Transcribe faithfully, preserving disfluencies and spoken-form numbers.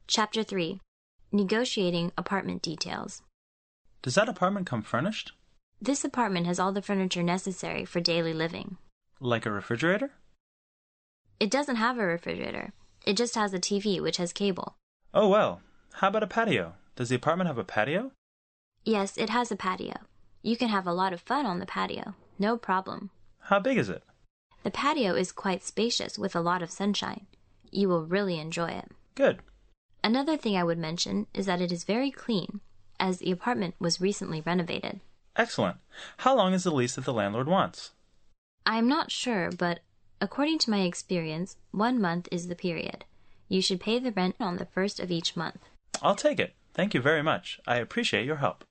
Chapter three. Negotiating Apartment Details. Does that apartment come furnished? This apartment has all the furniture necessary for daily living. Like a refrigerator? It doesn't have a refrigerator. It just has a T V, which has cable. Oh, well. How about a patio? Does the apartment have a patio? Yes, it has a patio. You can have a lot of fun on the patio. No problem. How big is it? The patio is quite spacious with a lot of sunshine. You will really enjoy it. Good. Another thing I would mention is that it is very clean, as the apartment was recently renovated. Excellent. How long is the lease that the landlord wants? I am not sure, but according to my experience, one month is the period. You should pay the rent on the first of each month. I'll take it. Thank you very much. I appreciate your help.